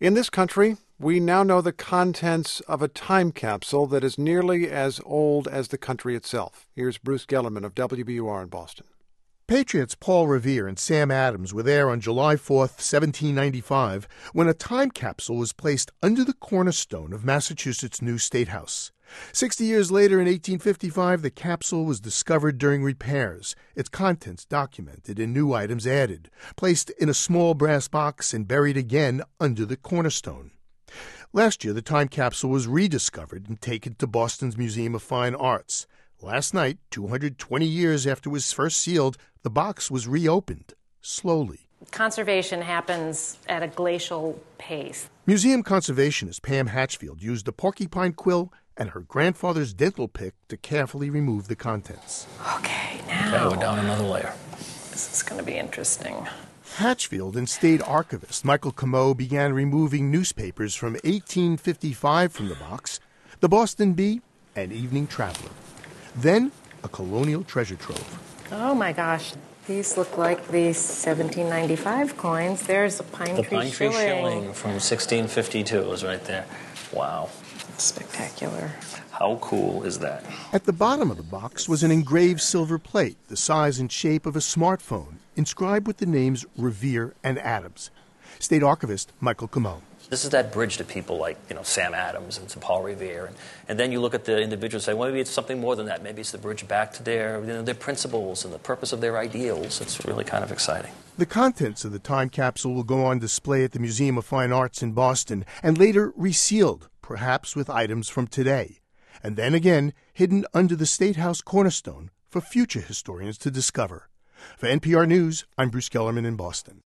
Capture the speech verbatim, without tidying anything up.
In this country, we now know the contents of a time capsule that is nearly as old as the country itself. Here's Bruce Gellerman of W B U R in Boston. Patriots Paul Revere and Sam Adams were there on July fourth, seventeen ninety-five, when a time capsule was placed under the cornerstone of Massachusetts' new State House. Sixty years later, in eighteen fifty-five, the capsule was discovered during repairs, its contents documented and new items added, placed in a small brass box and buried again under the cornerstone. Last year, the time capsule was rediscovered and taken to Boston's Museum of Fine Arts. Last night, two hundred twenty years after it was first sealed, the box was reopened, slowly. Conservation happens at a glacial pace. Museum conservationist Pam Hatchfield used a porcupine quill and her grandfather's dental pick to carefully remove the contents. Okay, now. Okay, we're down another layer. This is going to be interesting. Hatchfield and state archivist Michael Comeau began removing newspapers from eighteen fifty-five from the box, the Boston Bee, and Evening Traveler. Then, a colonial treasure trove. Oh my gosh, these look like the seventeen ninety-five coins. There's a pine the tree pine tree shilling. shilling from sixteen fifty-two is right there. Wow. Spectacular. How cool is that? At the bottom of the box was an engraved silver plate, the size and shape of a smartphone, inscribed with the names Revere and Adams. State archivist Michael Comeau. This is that bridge to people like, you know, Sam Adams and Paul Revere. And, and then you look at the individuals and say, well, maybe it's something more than that. Maybe it's the bridge back to their, you know, their principles and the purpose of their ideals. It's really kind of exciting. The contents of the time capsule will go on display at the Museum of Fine Arts in Boston and later resealed, perhaps with items from today, and then again hidden under the State House cornerstone for future historians to discover. For N P R News, I'm Bruce Gellerman in Boston.